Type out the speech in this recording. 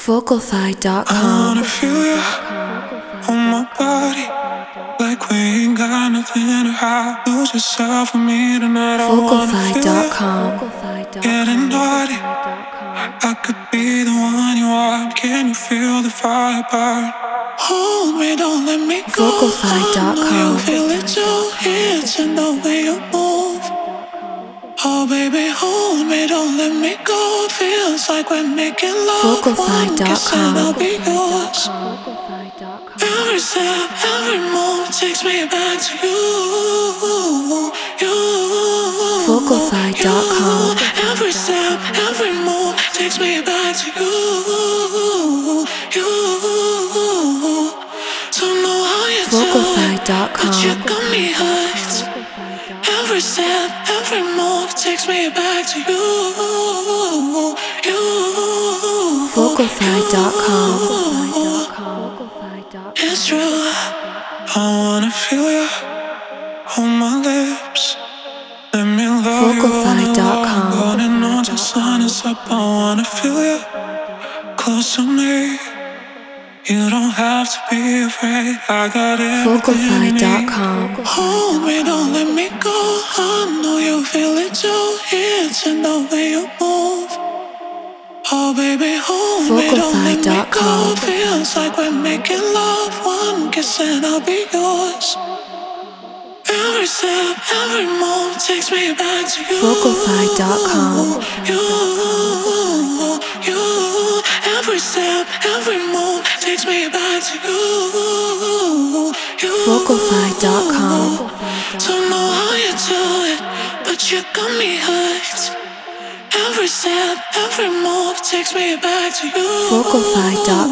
Vocalfy.com. I wanna feel you on my body, like we ain't got nothing to hide. Lose yourself for me tonight. I wanna feel you getting naughty. I could be the one you are. Can you feel the fire burn? Hold me, don't let me go. I know you feel it too. It's in the way you move. Oh baby, hold me, don't let me go. Feels like we're making love. One kiss and I'll be yours. Every step, every move takes me back to you. You. Vocalfy.com. Every step, every move takes me back to you. You. Don't know how you do it, but you got me hooked. Every step, every move takes me back to you. You. Vocalfy.com. It's true. I wanna feel you on my lips. Let me love you all night long. Running on till sun is up. I wanna feel you close to me. You don't have to be afraid. I got everything you need. Vocalfy.com. Hold me, don't let me go. I know you feel it too. It's in the way you move. Oh baby, hold me, don't let me go. Feels like we're making love. One kiss and I'll be yours. Every step, every move takes me back to you. Vocalfy.com. You. Every step, every move takes me back to you. You. Vocalfy.com. Don't know how you do it, but you got me hooked. Every step, every move takes me back to you. Vocalfy.com.